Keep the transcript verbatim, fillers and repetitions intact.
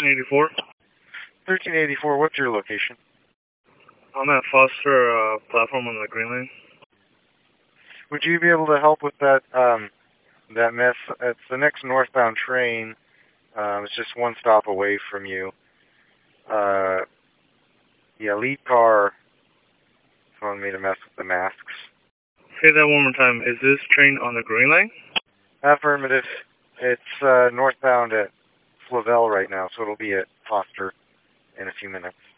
thirteen eighty-four. thirteen eighty-four, what's your location? I'm at Foster uh, platform on the Green Line. Would you be able to help with that um, that mess? It's the next northbound train. Um, it's just one stop away from you. Uh, the lead car telling me to mess with the masks. Say that one more time. Is this train on the Green Line? Affirmative. It's uh, northbound at Flavel right now, so it'll be at Foster in a few minutes.